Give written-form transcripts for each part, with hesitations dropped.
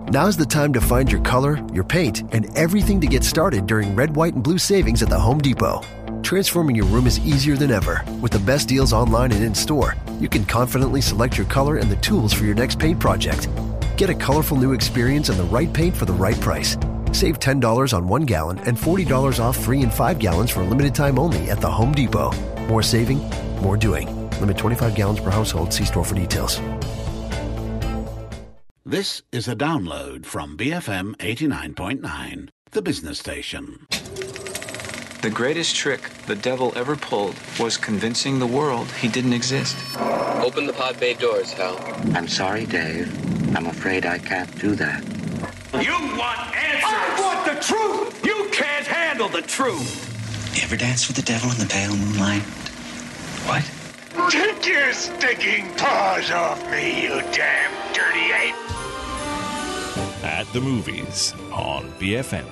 Now's the time to find your color, your paint, and everything to get started during Red, White, and Blue savings at the Home Depot. Transforming your room is easier than ever. With the best deals online and in-store, you can confidently select your color and the tools for your next paint project. Get a colorful new experience and the right paint for the right price. Save $10 on 1 gallon and $40 off 3 and 5 gallons for a limited time only at the Home Depot. More saving, more doing. Limit 25 gallons per household. See store for details. This is a download from BFM 89.9, the business station. The greatest trick the devil ever pulled was convincing the world he didn't exist. Open the pod bay doors, Hal. I'm sorry, Dave. I'm afraid I can't do that. You want answers! I want the truth! You can't handle the truth! You ever dance with the devil in the pale moonlight? What? Take your stinking paws off me, you damn dirty ape! At the movies on BFM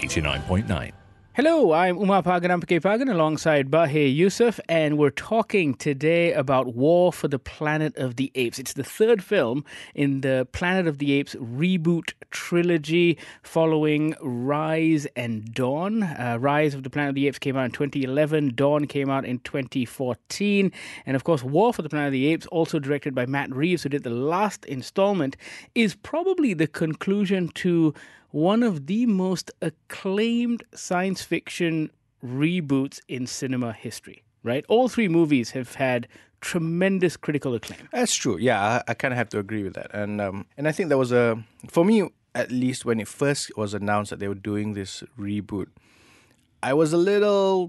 89.9. Hello, I'm Umar Pagan Pagan alongside Bahe Yusuf, and we're talking today about War for the Planet of the Apes. It's the third film in the Planet of the Apes reboot trilogy following Rise and Dawn. Rise of the Planet of the Apes came out in 2011, Dawn came out in 2014, and of course War for the Planet of the Apes, also directed by Matt Reeves, who did the last installment, is probably the conclusion to one of the most acclaimed science fiction reboots in cinema history, right? All three movies have had tremendous critical acclaim. That's true. Yeah, I kind of have to agree with that. And I think there was for me, at least when it first was announced that they were doing this reboot, I was a little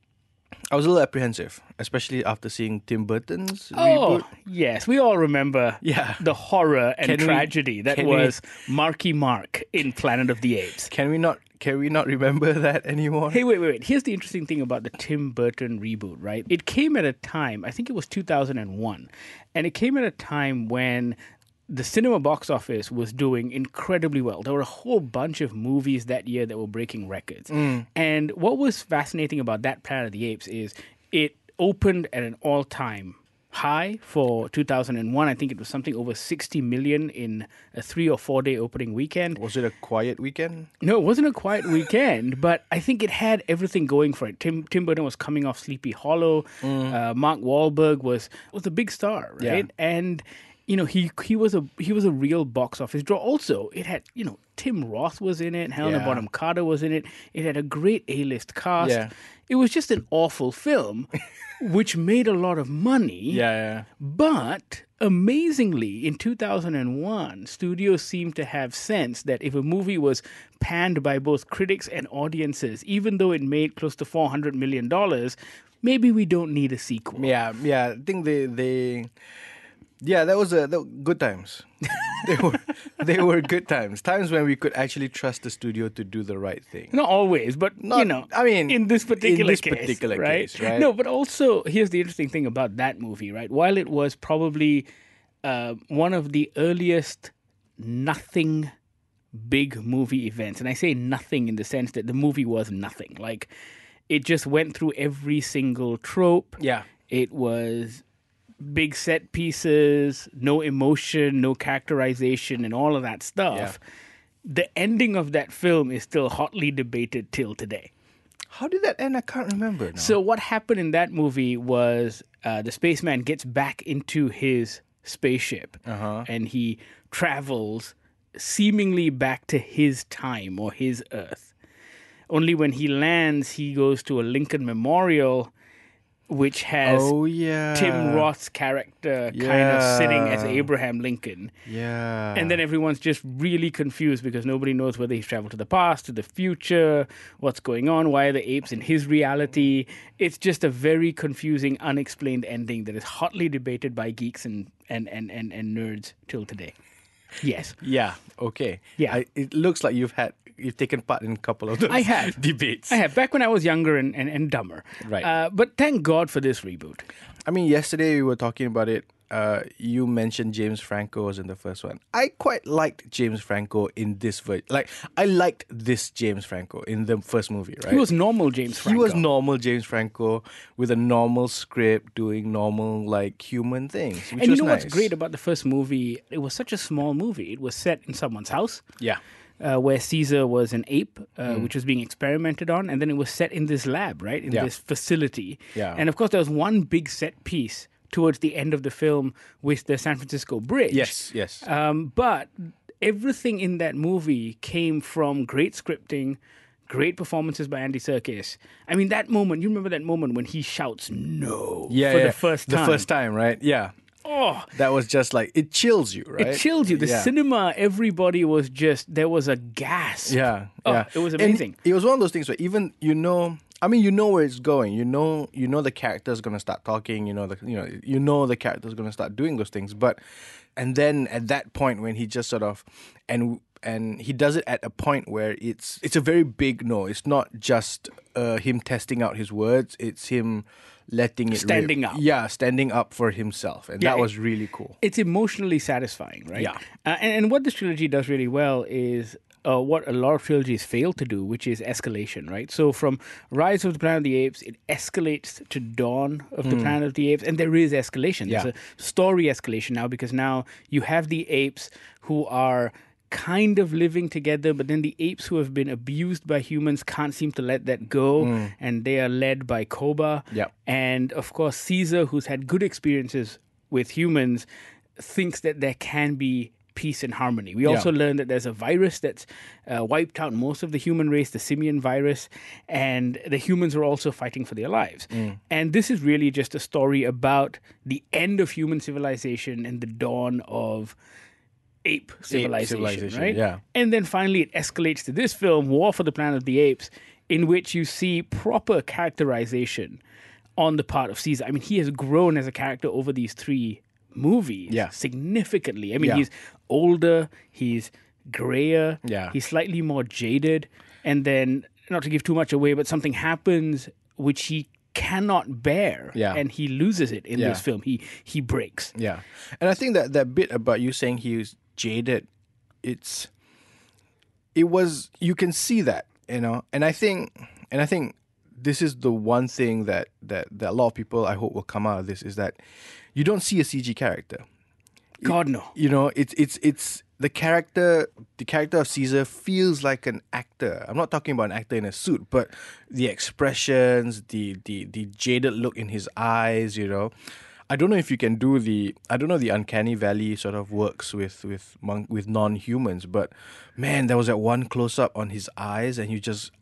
apprehensive, especially after seeing Tim Burton's reboot. Oh, yes. We all remember the horror and tragedy that was Marky Mark in Planet of the Apes. Can we not remember that anymore? Hey, wait. Here's the interesting thing about the Tim Burton reboot, right? It came at a time, I think it was 2001, and it came at a time when the cinema box office was doing incredibly well. There were a whole bunch of movies that year that were breaking records. And what was fascinating about that Planet of the Apes is it opened at an all-time high for 2001. I think it was something over 60 million in a 3 or 4 day opening weekend. Was it a quiet weekend? No, it wasn't a quiet weekend, but I think it had everything going for it. Tim Burton was coming off Sleepy Hollow. Mark Wahlberg was a big star, right? Yeah. And you know, he was a real box office draw. Also, it had, you know, Tim Roth was in it, Helena Bonham Carter was in it. It had a great A-list cast. Yeah. It was just an awful film, which made a lot of money. Yeah. But amazingly, in 2001, studios seemed to have sense that if a movie was panned by both critics and audiences, even though it made close to $400 million, maybe we don't need a sequel. Yeah. I think they that was good times. They were good times. Times when we could actually trust the studio to do the right thing. Not always, but in this particular case, right? No, but also here's the interesting thing about that movie, right? While it was probably one of the earliest nothing big movie events, and I say nothing in the sense that the movie was nothing. Like, it just went through every single trope. Yeah. It was big set pieces, no emotion, no characterization, and all of that stuff. Yeah. The ending of that film is still hotly debated till today. How did that end? I can't remember now. So what happened in that movie was the spaceman gets back into his spaceship and he travels seemingly back to his time or his Earth. Only when he lands, he goes to a Lincoln Memorial, which has Tim Roth's character kind of sitting as Abraham Lincoln. Yeah. And then everyone's just really confused because nobody knows whether he's traveled to the past, to the future, what's going on, why are the apes in his reality. It's just a very confusing, unexplained ending that is hotly debated by geeks and nerds till today. Yes. Yeah, okay. Yeah. It looks like you've taken part in a couple of those debates. I have, back when I was younger and dumber. Right. But thank God for this reboot. I mean, yesterday we were talking about it you mentioned James Franco was in the first one. I quite liked James Franco in this version. Like, I liked this James Franco in the first movie, right? He was normal James Franco. He was normal James Franco with a normal script, doing normal, like, human things, which and was you know nice. what's great about the first movie? It was such a small movie. It was set in someone's house. Yeah. Where Caesar was an ape, which was being experimented on, and then it was set in this lab, right, in this facility. Yeah. And of course, there was one big set piece towards the end of the film with the San Francisco Bridge. Yes. But everything in that movie came from great scripting, great performances by Andy Serkis. I mean, that moment, you remember that moment when he shouts "no" for the first time? The first time, right? Yeah. Oh, that was just like, it chills you, right? It chills you. The cinema, everybody was just, there was a gasp. Yeah. It was amazing. And it was one of those things where even, you know where it's going. You know the character's going to start talking, you know the character's going to start doing those things. And then at that point when he just sort of, and he does it at a point where it's a very big no. It's not just him testing out his words. It's him letting it standing up. Yeah, standing up for himself. And that was really cool. It's emotionally satisfying, right? Yeah. And what this trilogy does really well is what a lot of trilogies fail to do, which is escalation, right? So from Rise of the Planet of the Apes, it escalates to Dawn of the Planet of the Apes, and there is escalation. There's a story escalation now, because now you have the apes who are kind of living together, but then the apes who have been abused by humans can't seem to let that go, and they are led by Koba. Yep. And of course, Caesar, who's had good experiences with humans, thinks that there can be peace and harmony. We also learn that there's a virus that's wiped out most of the human race, the simian virus, and the humans are also fighting for their lives. And this is really just a story about the end of human civilization and the dawn of ape civilization, right? Yeah. And then finally it escalates to this film, War for the Planet of the Apes, in which you see proper characterization on the part of Caesar. I mean, he has grown as a character over these 3 movies significantly. I mean, he's older, he's grayer, he's slightly more jaded, and then, not to give too much away, but something happens which he cannot bear, and he loses it in this film. He breaks. Yeah. And I think that bit about you saying he was jaded, you can see that, you know. And I think this is the one thing that a lot of people, I hope, will come out of this, is that you don't see a CG character. God, no. You know, it's the character of Caesar feels like an actor. I'm not talking about an actor in a suit, but the expressions, the jaded look in his eyes, you know. I don't know if you can do the uncanny valley sort of works with non-humans, but man, there was that one close up on his eyes, and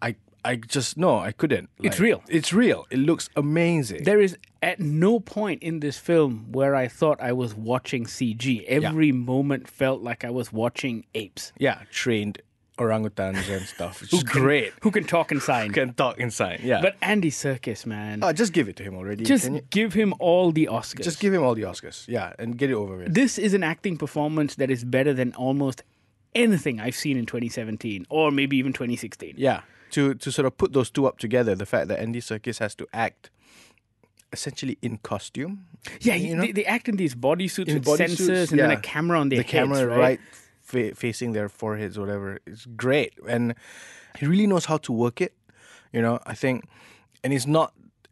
I couldn't. It's real. It's real. It looks amazing. There is at no point in this film where I thought I was watching CG. Every moment felt like I was watching apes. Yeah, trained orangutans and stuff. It's great. Who can talk and sign. Yeah. But Andy Serkis, man. Just give it to him already. Just give him all the Oscars. Just give him all the Oscars. Yeah, and get it over with. This is an acting performance that is better than almost anything I've seen in 2017 or maybe even 2016. Yeah. To sort of put those two up together, the fact that Andy Serkis has to act essentially in costume. Yeah, they act in these bodysuits with sensors and then a camera on their heads, camera right? Facing their foreheads, whatever. It's great. And he really knows how to work it, you know, I think. And it's not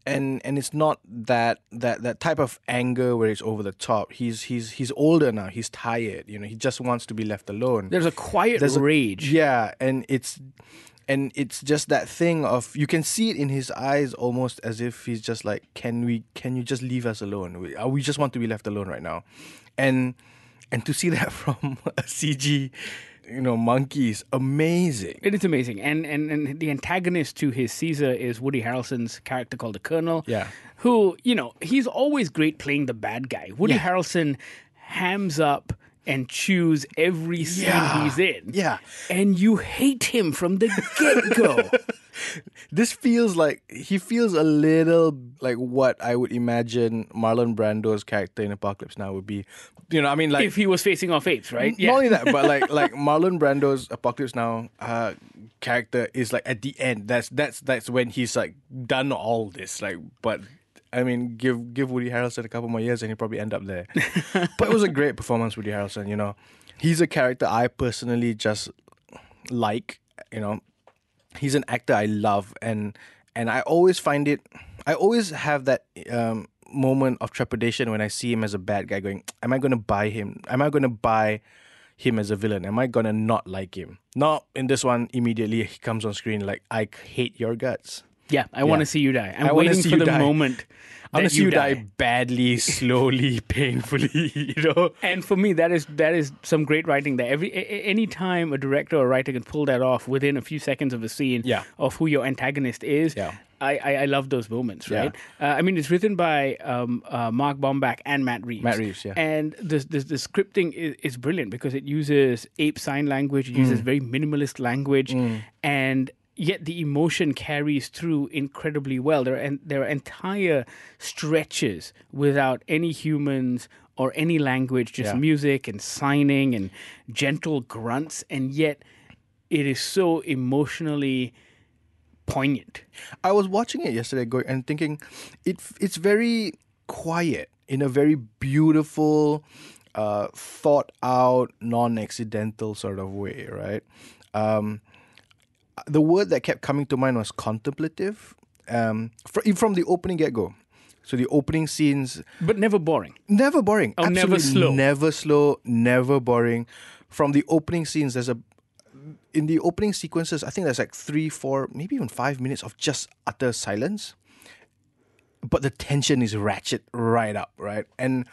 that type of anger where it's over the top. He's older now. He's tired. You know, he just wants to be left alone. There's a quiet rage. And it's just that thing of, you can see it in his eyes almost as if he's just like, can you just leave us alone? We just want to be left alone right now. And to see that from a CG, you know, monkey is amazing. It is amazing. And the antagonist to his Caesar is Woody Harrelson's character called the Colonel. Yeah. Who, you know, he's always great playing the bad guy. Woody Harrelson hams up and chews every scene he's in. Yeah. And you hate him from the get-go. This feels like, he feels a little like what I would imagine Marlon Brando's character in Apocalypse Now would be. You know, I mean, like, if he was facing off apes, right? Not only that, but like Marlon Brando's Apocalypse Now character is like at the end. That's when he's like done all this. Like, but I mean, give Woody Harrelson a couple more years and he'll probably end up there. But it was a great performance, Woody Harrelson, you know. He's a character I personally just like, you know. He's an actor I love, and I always have that moment of trepidation when I see him as a bad guy going, am I going to buy him? Am I going to buy him as a villain? Am I going to not like him? Not in this one, immediately he comes on screen like, I hate your guts. Yeah, I want to see you die. I'm waiting for the moment. I want to see you die badly, slowly, painfully, you know. And for me, that is some great writing there. Any time a director or writer can pull that off within a few seconds of a scene of who your antagonist is, I love those moments, right? I mean, it's written by Mark Bombach and Matt Reeves. Matt Reeves, yeah. And the scripting is brilliant because it uses ape sign language, it uses very minimalist language, and yet the emotion carries through incredibly well. There are entire stretches without any humans or any language, just music and signing and gentle grunts, and yet it is so emotionally poignant. I was watching it yesterday and thinking it's very quiet in a very beautiful, thought out, non-accidental sort of way, right? The word that kept coming to mind was contemplative, from the opening get-go. So the opening scenes... But never boring. Never boring. Oh, absolutely never slow. Never slow, never boring. From the opening scenes, in the opening sequences, I think there's like 3, 4, maybe even 5 minutes of just utter silence. But the tension is ratchet right up, right? And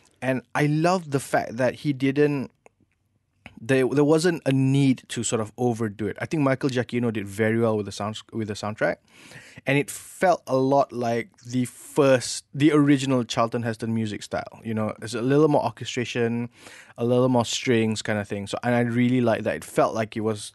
I love the fact that he didn't... There wasn't a need to sort of overdo it. I think Michael Giacchino did very well with the soundtrack, and it felt a lot like the original Charlton Heston music style. You know, there's a little more orchestration, a little more strings, kind of thing. So, and I really like that. It felt like it was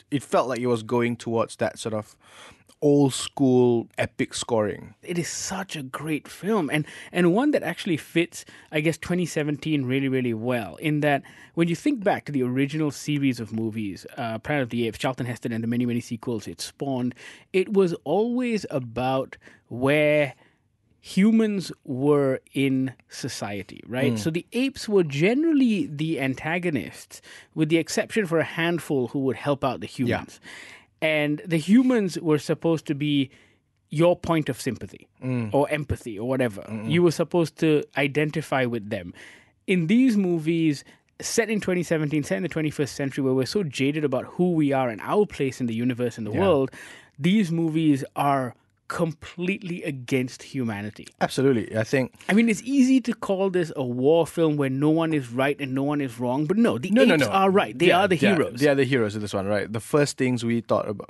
going towards that sort of old school epic scoring. It is such a great film, and one that actually fits, I guess, 2017 really, really well, in that when you think back to the original series of movies, Planet of the Apes, Charlton Heston and the many, many sequels it spawned, it was always about where humans were in society, right? So the apes were generally the antagonists, with the exception for a handful who would help out the humans. And the humans were supposed to be your point of sympathy or empathy or whatever. You were supposed to identify with them. In these movies, set in 2017, set in the 21st century, where we're so jaded about who we are and our place in the universe and the world, these movies are completely against humanity. Absolutely. I mean, it's easy to call this a war film where no one is right and no one is wrong, but no, the apes are right. They are the heroes. They are the heroes of this one, right? The first things we thought about,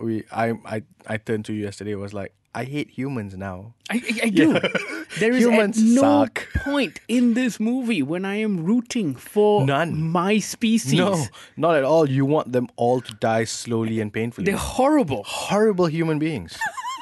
I turned to you yesterday was like, I hate humans now. I do. There is humans at no suck. point in this movie when I am rooting for my species. No, not at all. You want them all to die slowly and painfully. They're horrible. Horrible human beings.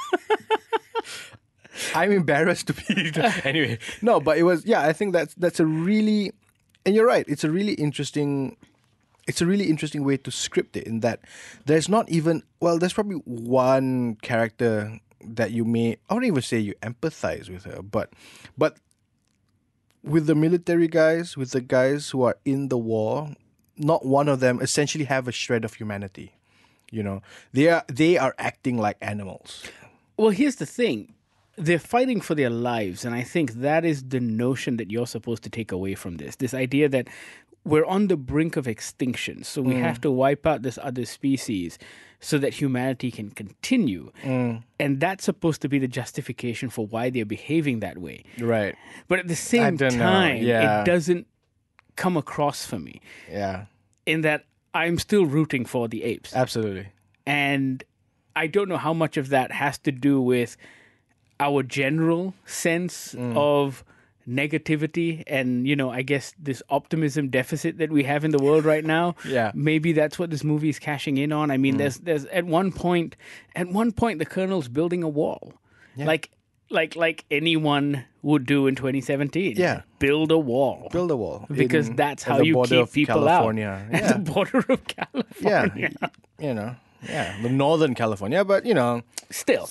I'm embarrassed to be... Anyway, no, but it was... Yeah, I think that's a really... And you're right. It's a really interesting way to script it, in that there's not even... Well, there's probably one character that you may... I wouldn't even say you empathize with her, but with the military guys, with the guys who are in the war, not one of them essentially have a shred of humanity. You know, they are acting like animals. Well, here's the thing. They're fighting for their lives, and I think that is the notion that you're supposed to take away from this. This idea that we're on the brink of extinction, so we have to wipe out this other species so that humanity can continue. And that's supposed to be the justification for why they're behaving that way. Right. But at the same time, it doesn't come across for me. Yeah. In that I'm still rooting for the apes. Absolutely. And I don't know how much of that has to do with our general sense of negativity and, you know, I guess this optimism deficit that we have in the world right now. Yeah. Maybe that's what this movie is cashing in on. I mean, there's at one point the Colonel's building a wall. Yeah. Like anyone would do in 2017. Yeah. Build a wall. Because that's how you keep people California. out. At the border of California. Yeah. You know. Yeah, the Northern California, but Still.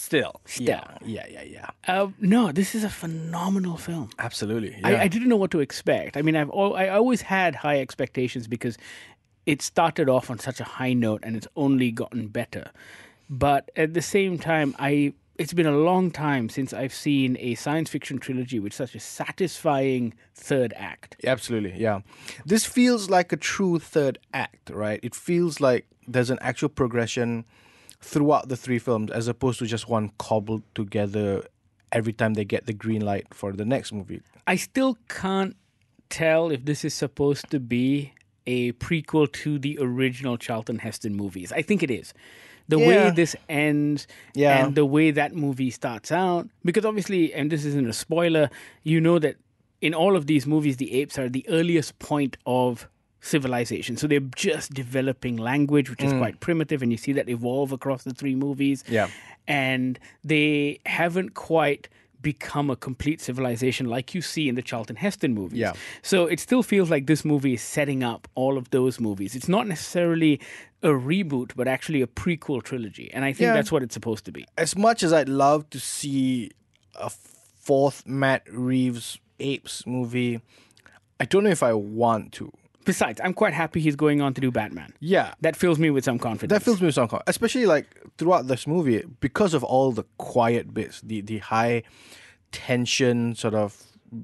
Yeah. No, this is a phenomenal film. Absolutely. Yeah. I didn't know what to expect. I mean, I always had high expectations because it started off on such a high note and it's only gotten better. But at the same time, it's been a long time since I've seen a science fiction trilogy with such a satisfying third act. Absolutely, yeah. This feels like a true third act, right? It feels like there's an actual progression throughout the three films as opposed to just one cobbled together every time they get the green light for the next movie. I still can't tell if this is supposed to be a prequel to the original Charlton Heston movies. I think it is. The way this ends and the way that movie starts out, because obviously, and this isn't a spoiler, you know that in all of these movies, the apes are the earliest point of civilization. So they're just developing language, which is quite primitive, and you see that evolve across the three movies. Yeah. And they haven't quite become a complete civilization like you see in the Charlton Heston movies. Yeah. So it still feels like this movie is setting up all of those movies. It's not necessarily a reboot, but actually a prequel trilogy. And I think that's what it's supposed to be. As much as I'd love to see a fourth Matt Reeves Apes movie, I don't know if I want to. Besides, I'm quite happy he's going on to do Batman. Yeah. That fills me with some confidence. That fills me with some confidence. Especially like throughout this movie, because of all the quiet bits, the high tension sort of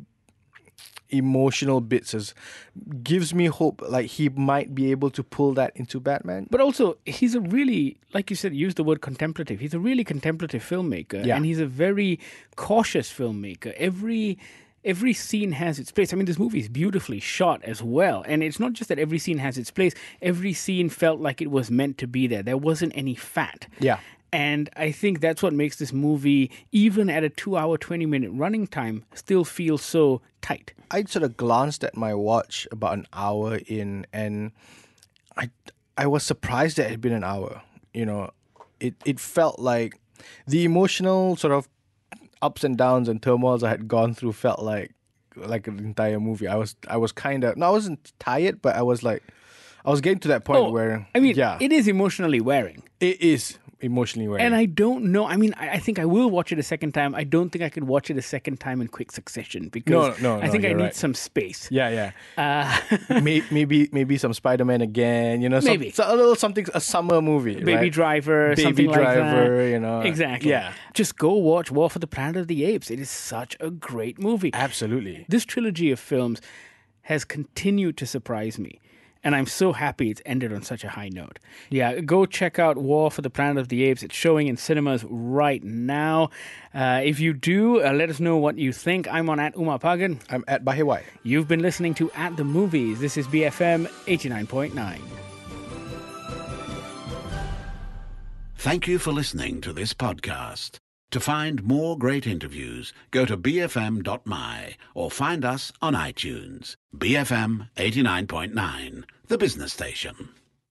emotional bits gives me hope like he might be able to pull that into Batman. But also, he's a really, like you said, use the word contemplative. He's a really contemplative filmmaker. Yeah. And he's a very cautious filmmaker. Every scene has its place. I mean, this movie is beautifully shot as well. And it's not just that every scene has its place. Every scene felt like it was meant to be there. There wasn't any fat. Yeah. And I think that's what makes this movie, even at a 2-hour, 20-minute running time, still feel so tight. I sort of glanced at my watch about an hour in, and I was surprised that it had been an hour. It felt like the emotional sort of ups and downs and turmoils I had gone through felt like an entire movie. I was kind of, no, I wasn't tired, but I was getting to that point where, it is emotionally wearing. It is emotionally wearing. And I don't know, I mean, I think I will watch it a second time. I don't think I could watch it a second time in quick succession because I think I need some space. Yeah. Maybe some Spider-Man again, maybe. A little something, a summer movie. Baby right? Driver, something like that. Exactly. Yeah. Just go watch War for the Planet of the Apes. It is such a great movie. Absolutely. This trilogy of films has continued to surprise me. And I'm so happy it's ended on such a high note. Yeah, go check out War for the Planet of the Apes. It's showing in cinemas right now. If you do, let us know what you think. I'm on @Umar_Pagan. I'm @Bahewai. You've been listening to At the Movies. This is BFM 89.9. Thank you for listening to this podcast. To find more great interviews, go to bfm.my or find us on iTunes. BFM 89.9, the business station.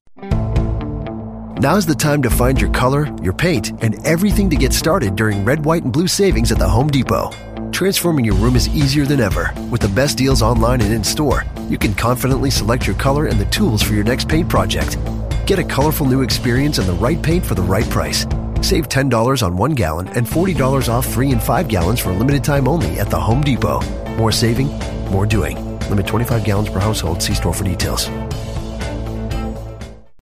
Now's the time to find your color, your paint, and everything to get started during red, white, and blue savings at the Home Depot. Transforming your room is easier than ever. With the best deals online and in-store, you can confidently select your color and the tools for your next paint project. Get a colorful new experience and the right paint for the right price. Save $10 on 1 gallon and $40 off 3 and 5 gallons for a limited time only at the Home Depot. More saving, more doing. Limit 25 gallons per household. See store for details.